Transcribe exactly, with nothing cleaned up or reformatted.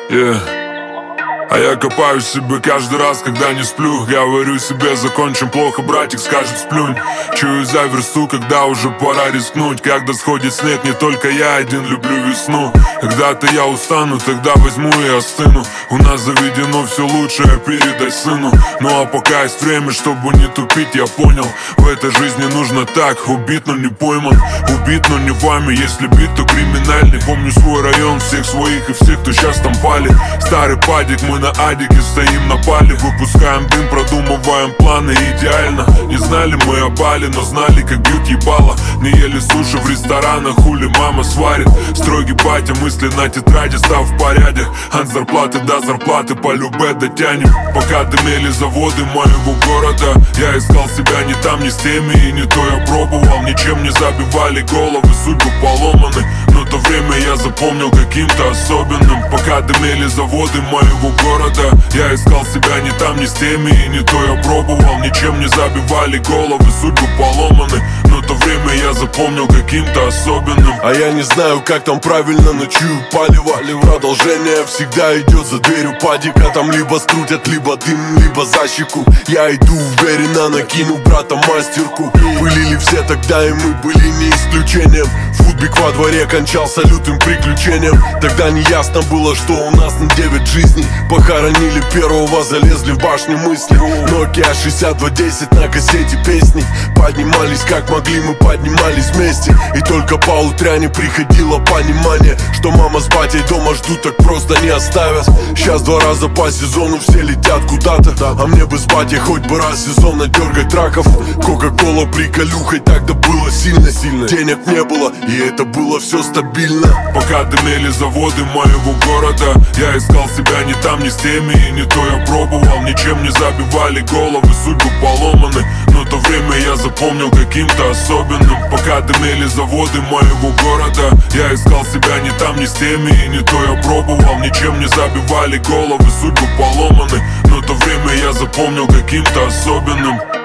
Yeah. А я копаюсь в себе каждый раз, когда не сплю. Говорю себе, закончим плохо, братик скажет сплюнь. Чую за версту, когда уже пора рискнуть. Когда сходит снег, не только я один люблю весну. Когда-то я устану, тогда возьму и остыну. У нас заведено все лучшее передать сыну. Ну а пока есть время, чтобы не тупить, я понял. В этой жизни нужно так, убит, но не пойман. Убит, но не вами, если бит, то криминальный. Помню свой район, всех своих и всех, кто сейчас там пали. Старый падик, мы на адике стоим на пале. Выпускаем дым, продумываем планы идеально. Не знали мы о бале, но знали, как бьют ебало. Не ели суши в ресторанах, хули мама сварит. Строгий батя, мысли на тетради, став в порядке. От зарплаты до зарплаты по любе дотянем. Пока дымели заводы моего города, я искал себя не там, не с теми, и не то я пробовал. Ничем не забивали головы, судьбы поломаны. Но то время я запомнил каким-то особенным. Пока дымели заводы моего города, я искал себя не там, не с теми, и не то я пробовал. Ничем не забивали головы, судьбы поломаны. Но то время я запомнил каким-то особенным. А я не знаю, как там правильно, но чую палево. Продолжение всегда идет за дверью падика. Там либо скрутят, либо дым, либо за щеку. Я иду уверенно, накину брата мастерку. Пылили все тогда, и мы были не исключением. Футбик во дворе кончался лютым приключением. Тогда не ясно было, что у нас на девять жизней. Похоронили первого, залезли в башню мысли. Nokia шестьдесят два десять на кассете песни. Поднимались как могли, мы поднимались вместе. И только по утряне приходило понимание, что мама с батей дома ждут, так просто не оставят. Сейчас два раза по сезону все летят куда-то, а мне бы с батей хоть бы раз сезонно дергать траков. Кока-кола приколюхой, тогда было сильно-сильно. Денег не было, и это было все стабильно. Пока дымели заводы моего города, я искал себя не там, не с теми, и не то я пробовал. Ничем не забивали головы, судьбы поломаны. Но то время я запомнил каким-то особенным. Пока дымели заводы моего города, я искал себя не там, не с теми, и не то я пробовал. Ничем не забивали головы, судьбы поломаны. Но то время я запомнил каким-то особенным.